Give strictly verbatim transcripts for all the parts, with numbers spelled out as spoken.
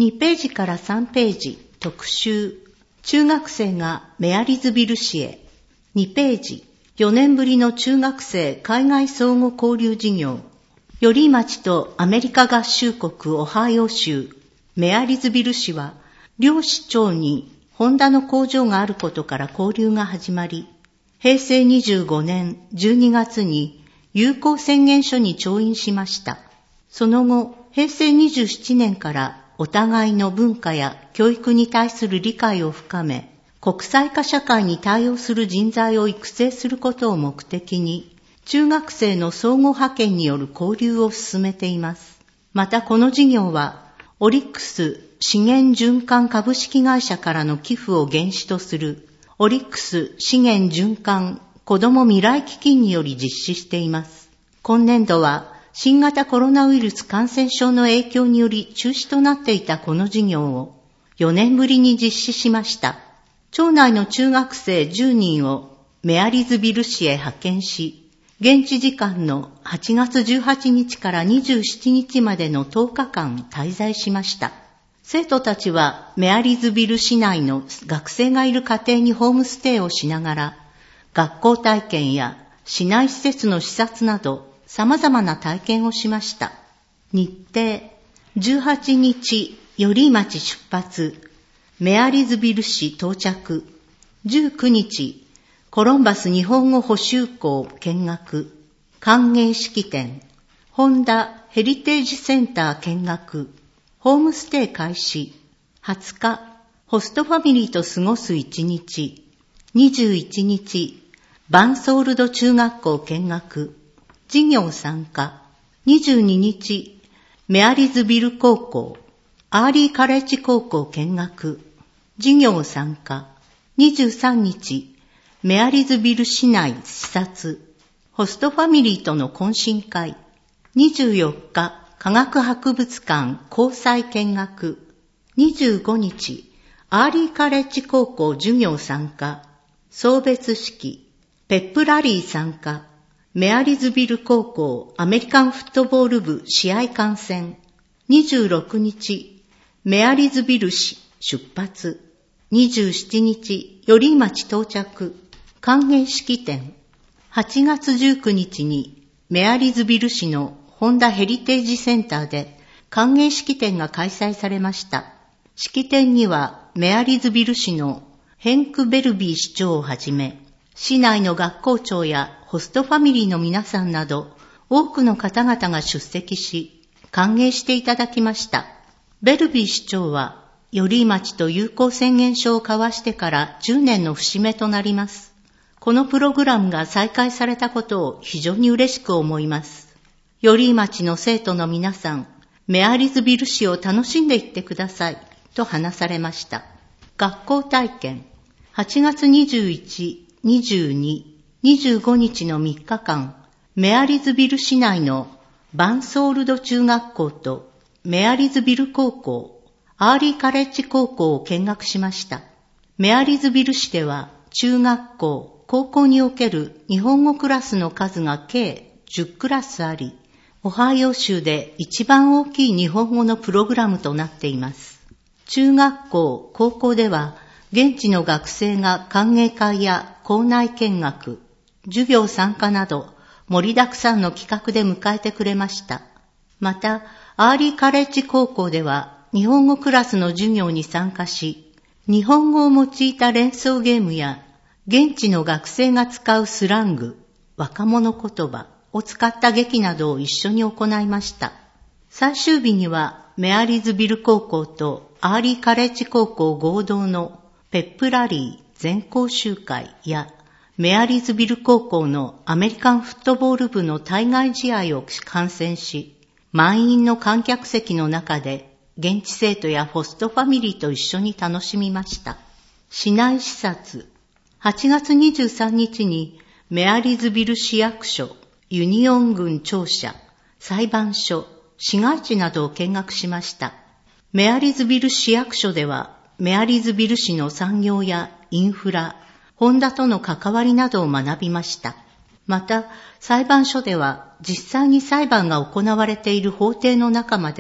にページからさんページ、特集。中学生がメアリズビル市へ。にページ、よねんぶりの中学生海外相互交流事業。寄居町とアメリカ合衆国オハイオ州、メアリズビル市は、両市長にホンダの工場があることから交流が始まり、へいせいにじゅうごねんじゅうにがつに友好宣言書に調印しました。その後、へいせいにじゅうななねんからお互いの文化や教育に対する理解を深め、国際化社会に対応する人材を育成することを目的に、中学生の相互派遣による交流を進めています。またこの事業は、オリックス資源循環株式会社からの寄付を原資とする、オリックス資源循環子ども未来基金により実施しています。今年度は、新型コロナウイルス感染症の影響により中止となっていたこの事業をよねんぶりに実施しました。町内の中学生じゅうにんをメアリズビル市へ派遣し、現地時間のはちがつじゅうはちにちからにじゅうしちにちまでのとおかかん滞在しました。生徒たちはメアリズビル市内の学生がいる家庭にホームステイをしながら、学校体験や市内施設の視察など様々な体験をしました。日程、じゅうはちにち、寄居町出発、メアリズビル市到着、じゅうくにち、コロンバス日本語補習校見学、歓迎式典、ホンダヘリテージセンター見学、ホームステイ開始、はつか、ホストファミリーと過ごすいちにち、にじゅういちにち、バンソールド中学校見学、授業参加、にじゅうににち、メアリズビル高校、アーリーカレッジ高校見学、授業参加、にじゅうさんにち、メアリズビル市内視察、ホストファミリーとの懇親会、にじゅうよっか、科学博物館交際見学、にじゅうごにち、アーリーカレッジ高校授業参加、送別式、ペップラリー参加、メアリズビル高校アメリカンフットボール部試合観戦、にじゅうろくにち、メアリズビル市出発、にじゅうしちにち、寄居町到着、歓迎式典、はちがつじゅうくにちにメアリズビル市のホンダヘリテージセンターで歓迎式典が開催されました。式典にはメアリズビル市のヘンク・ベルビー市長をはじめ、市内の学校長やホストファミリーの皆さんなど多くの方々が出席し歓迎していただきました。ベルビー市長は寄居町と友好宣言書を交わしてからじゅうねんの節目となります。このプログラムが再開されたことを非常に嬉しく思います。寄居町の生徒の皆さん、メアリズビル市を楽しんでいってくださいと話されました。学校体験、はちがつにじゅういち、にじゅうに、にじゅうごにちのみっかかん、メアリズビル市内のバンソールド中学校とメアリズビル高校、アーリーカレッジ高校を見学しました。メアリズビル市では中学校、高校における日本語クラスの数が計じゅっクラスあり、オハイオ州で一番大きい日本語のプログラムとなっています。中学校、高校では現地の学生が歓迎会や校内見学、授業参加など盛りだくさんの企画で迎えてくれました。また、アーリーカレッジ高校では日本語クラスの授業に参加し、日本語を用いた連想ゲームや現地の学生が使うスラング、若者言葉を使った劇などを一緒に行いました。最終日にはメアリズビル高校とアーリーカレッジ高校合同のペップラリー全校集会やメアリズビル高校のアメリカンフットボール部の対外試合を観戦し、満員の観客席の中で現地生徒やホストファミリーと一緒に楽しみました。市内視察、はちがつにじゅうさんにちにメアリズビル市役所、ユニオン郡庁舎、裁判所、市街地などを見学しました。メアリズビル市役所では、メアリズビル市の産業やインフラ、ホンダとの関わりなどを学びました。また、裁判所では実際に裁判が行われている法廷の中まで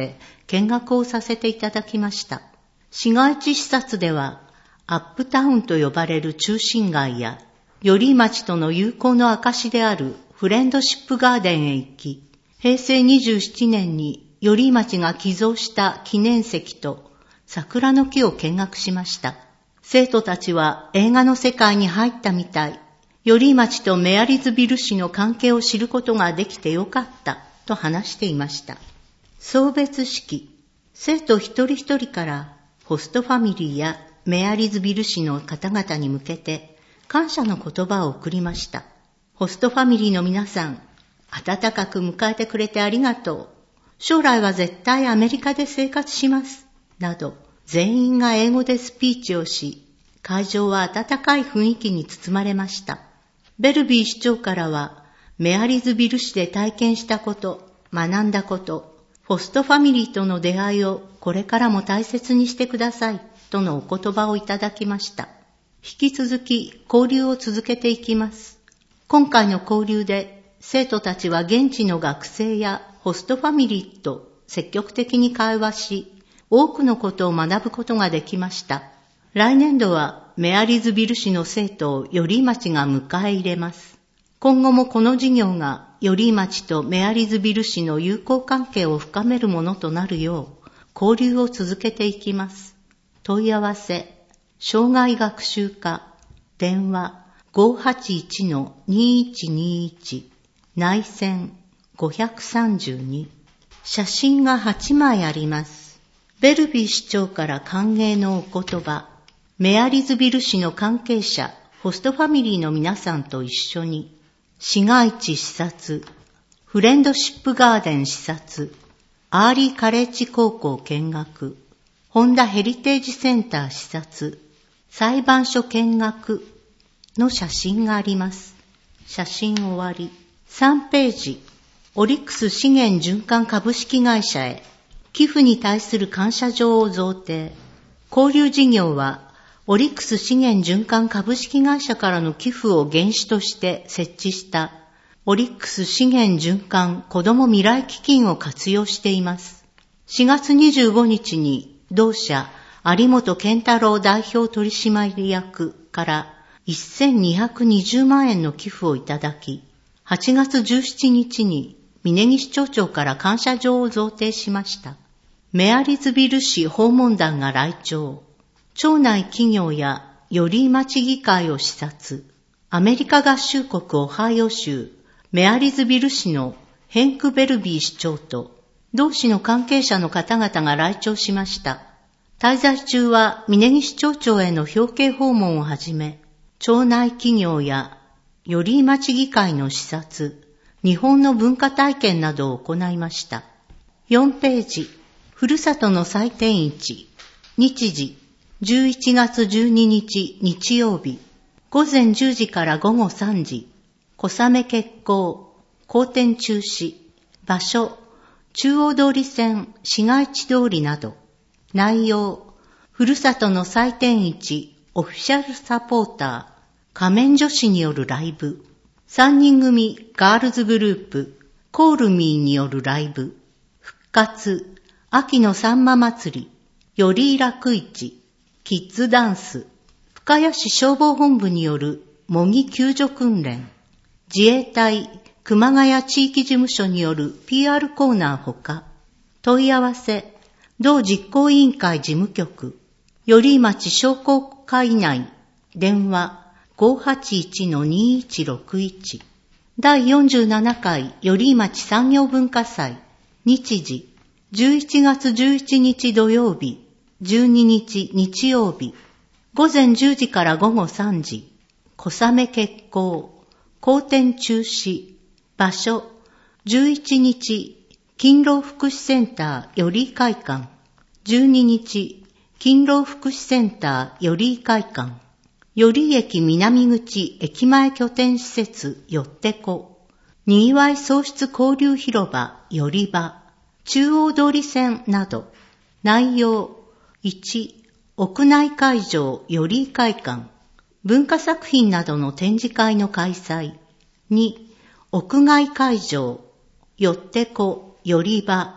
見学をさせていただきました。市街地視察では、アップタウンと呼ばれる中心街や、寄居町との友好の証であるフレンドシップガーデンへ行き、へいせいにじゅうななねんに寄居町が寄贈した記念石と桜の木を見学しました。生徒たちは映画の世界に入ったみたい、寄居町とメアリズビル市の関係を知ることができてよかったと話していました。送別式、生徒一人一人からホストファミリーやメアリズビル市の方々に向けて感謝の言葉を送りました。ホストファミリーの皆さん、温かく迎えてくれてありがとう。将来は絶対アメリカで生活します。など、全員が英語でスピーチをし、会場は温かい雰囲気に包まれました。ベルビー市長からは、メアリズビル市で体験したこと、学んだこと、ホストファミリーとの出会いをこれからも大切にしてください、とのお言葉をいただきました。引き続き交流を続けていきます。今回の交流で、生徒たちは現地の学生やホストファミリーと積極的に会話し、多くのことを学ぶことができました。来年度はメアリズビル市の生徒を寄居町が迎え入れます。今後もこの事業が寄居町とメアリズビル市の友好関係を深めるものとなるよう、交流を続けていきます。問い合わせ、障害学習課、電話 ごーはちいちのにいちにいち、内線ごひゃくさんじゅうに。写真がはちまいあります。ベルビー市長から歓迎のお言葉、メアリズビル市の関係者、ホストファミリーの皆さんと一緒に、市街地視察、フレンドシップガーデン視察、アーリーカレッジ高校見学、ホンダヘリテージセンター視察、裁判所見学の写真があります。写真終わり。さんページ、オリックス資源循環株式会社へ寄付に対する感謝状を贈呈。交流事業はオリックス資源循環株式会社からの寄付を原資として設置したオリックス資源循環子ども未来基金を活用しています。しがつにじゅうごにちに同社有本健太郎代表取締役からせんにひゃくにじゅうまんえんの寄付をいただき、はちがつじゅうしちにちに峯岸町長から感謝状を贈呈しました。メアリズビル市訪問団が来庁。町内企業や寄居町議会を視察。アメリカ合衆国オハイオ州メアリズビル市のヘンク・ベルビー市長と同市の関係者の方々が来庁しました。滞在中は峯岸町長への表敬訪問をはじめ、町内企業や寄居町議会の視察、日本の文化体験などを行いました。よんページ、ふるさとの祭典市、日時、じゅういちがつじゅうににち日曜日、ごぜんじゅうじからごごさんじ、小雨決行、公展中止、場所、中央通り線、市街地通りなど、内容、ふるさとの祭典市、オフィシャルサポーター、仮面女子によるライブ、さんにん組ガールズグループ、コールミーによるライブ、復活、秋のさんま祭り、より楽市、キッズダンス、深谷市消防本部による模擬救助訓練、自衛隊熊谷地域事務所による ピーアール コーナーほか、問い合わせ、同実行委員会事務局、寄居町商工会内、電話 ごーはちいちのにいちろくいち、だいよんじゅうななかい寄居町産業文化祭、日時、じゅういちがつじゅういちにち土曜日、じゅうににち日曜日、ごぜんじゅうじからごごさんじ、小雨決行、公展中止、場所、じゅういちにち、勤労福祉センター寄居会館、じゅうににち、勤労福祉センター寄居会館、寄居駅南口駅前拠点施設よってこ、にぎわい創出交流広場寄居場、中央通り線など、内容、いち、屋内会場寄居会館、文化作品などの展示会の開催、に、屋外会場、よってこ寄居場、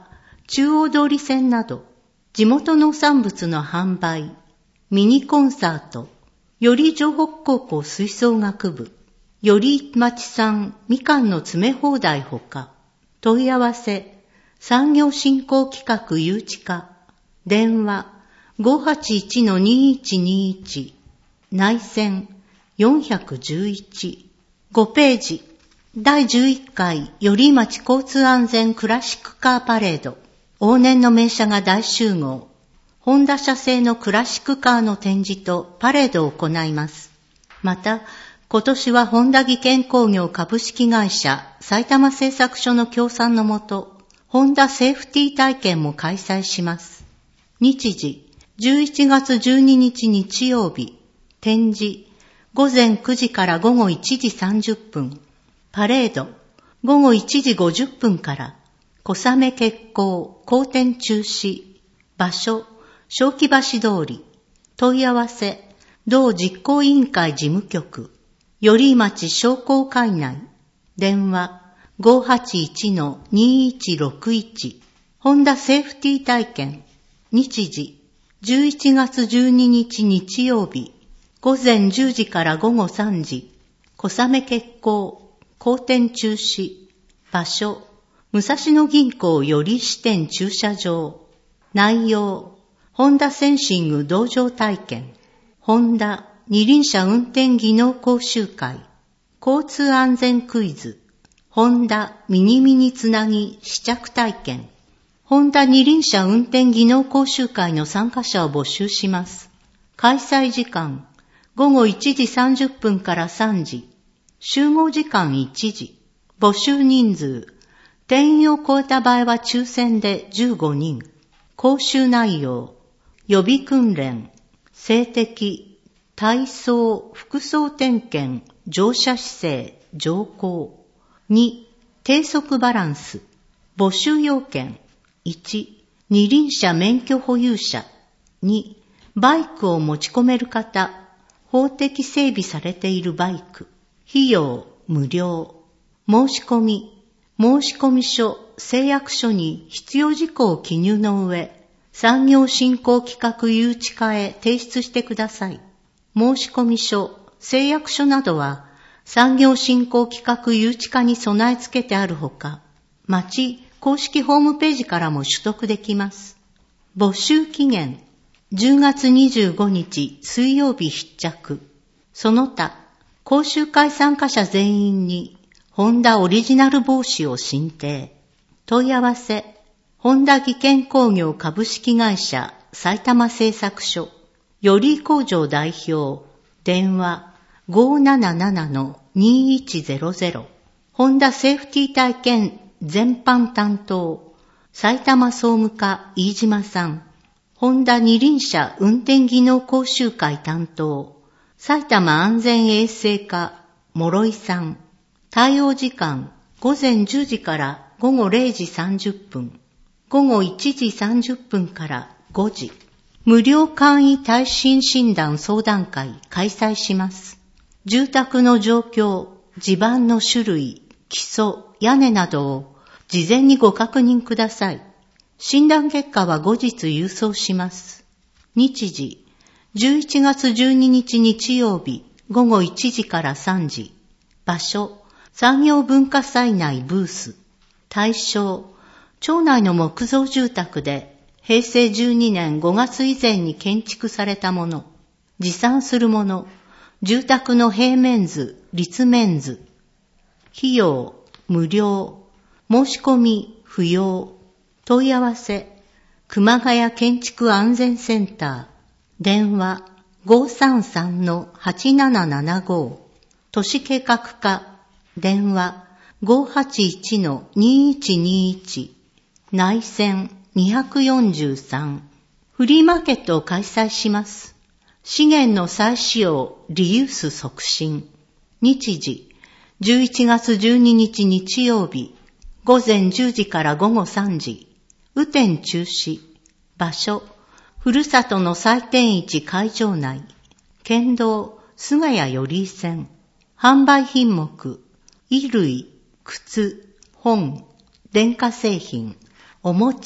中央通り線など、地元農産物の販売、ミニコンサート、より城北高校吹奏楽部、より町産みかんの詰め放題ほか、問い合わせ、産業振興企画誘致課、電話 ごーはちいちのにいちにいち、内線よんいち、ごページ、だいじゅういっかい寄居町交通安全クラシックカーパレード、往年の名車が大集合、ホンダ社製のクラシックカーの展示とパレードを行います。また、今年はホンダ技研工業株式会社埼玉製作所の協賛のもと、ホンダセーフティー体験も開催します。日時、じゅういちがつじゅうににち日曜日、展示、ごぜんくじからごごいちじさんじゅっぷん、パレード、ごごいちじごじゅっぷんから、小雨決行、後展中止、場所、正気橋通り、問い合わせ、同実行委員会事務局、寄居町商工会内、電話 ごーはちいちのにいちろくいち、ホンダセーフティー体験、日時、じゅういちがつじゅうににち日曜日、ごぜんじゅうじからごごさんじ、小雨決行、後展中止、場所、武蔵野銀行寄居支店駐車場、内容、ホンダセンシング道場体験、ホンダ二輪車運転技能講習会、交通安全クイズ、ホンダミニミニつなぎ試着体験、ホンダ二輪車運転技能講習会の参加者を募集します。開催時間、ごごいちじさんじゅっぷんからさんじ、集合時間いちじ、募集人数、定員を超えた場合は抽選でじゅうごにん、講習内容、予備訓練、静的、体操、服装点検、乗車姿勢、乗降。に、低速バランス。募集要件。いち、二輪車免許保有者。に、バイクを持ち込める方。法的整備されているバイク。費用、無料。申し込み。申込書、誓約書に必要事項を記入の上、産業振興企画誘致課へ提出してください。申込書、誓約書などは、産業振興企画誘致課に備え付けてあるほか、町公式ホームページからも取得できます。募集期限、じゅうがつにじゅうごにち水曜日必着。その他、講習会参加者全員に、ホンダオリジナル帽子を進呈。問い合わせ、ホンダ技研工業株式会社埼玉製作所、寄居工場代表、電話 ごーななななのにいちゼロゼロ、ホンダセーフティー体験全般担当、埼玉総務課飯島さん、ホンダ二輪車運転技能講習会担当、埼玉安全衛生課諸井さん、対応時間、ごぜんじゅうじからごごれいじさんじゅっぷん、ごごいちじさんじゅっぷんからごじ、無料簡易耐震診断相談会開催します。住宅の状況、地盤の種類、基礎、屋根などを事前にご確認ください。診断結果は後日郵送します。日時、じゅういちがつじゅうににち日曜日、ごごいちじからさんじ。場所、産業文化祭内ブース。対象、町内の木造住宅でへいせいじゅうにねんごがつ以前に建築されたもの、持参するもの、住宅の平面図、立面図。費用、無料。申し込み、不要。問い合わせ、熊谷建築安全センター。電話、ごーさんさんのはちななななご。都市計画課。電話、ごーはちいちのにいちにいち。内線によんさん。フリーマーケットを開催します。資源の再使用、リユース促進。日時、じゅういちがつじゅうににち日曜日、ごぜんじゅうじからごごさんじ。雨天中止。場所、ふるさとの祭典市会場内。県道、菅谷寄居線。販売品目、衣類、靴、本、電化製品、おもちゃ、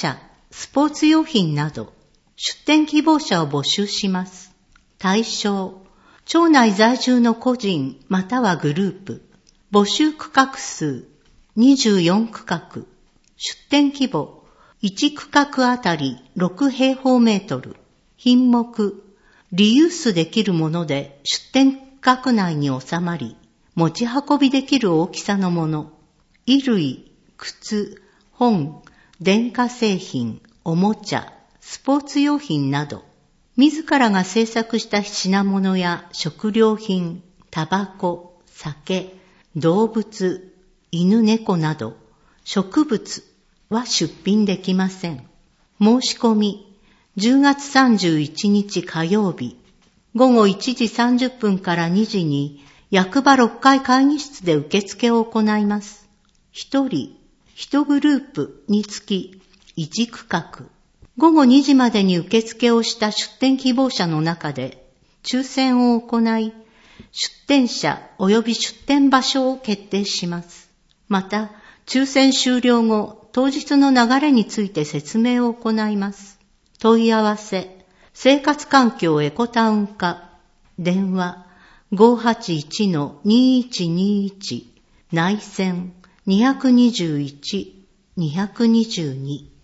スポーツ用品など、出店希望者を募集します。対象、町内在住の個人またはグループ。募集区画数、にじゅうよんくかく。出店規模、いちくかくあたりろくへいほうメートル。品目、リユースできるもので出店区画内に収まり、持ち運びできる大きさのもの。衣類、靴、本、電化製品、おもちゃ、スポーツ用品など、自らが制作した品物や食料品、タバコ、酒、動物、犬猫など、植物は出品できません。申し込み、じゅうがつさんじゅういちにち火曜日、ごごいちじさんじゅっぷんからにじに役場ろっかい会議室で受付を行います。ひとり、いちグループにつきいちくかく。ごごにじまでに受付をした出店希望者の中で抽選を行い、出店者及び出店場所を決定します。また、抽選終了後、当日の流れについて説明を行います。問い合わせ、生活環境エコタウン課、電話 ごーはちいちのにいちにいち、内線ににいち、にににに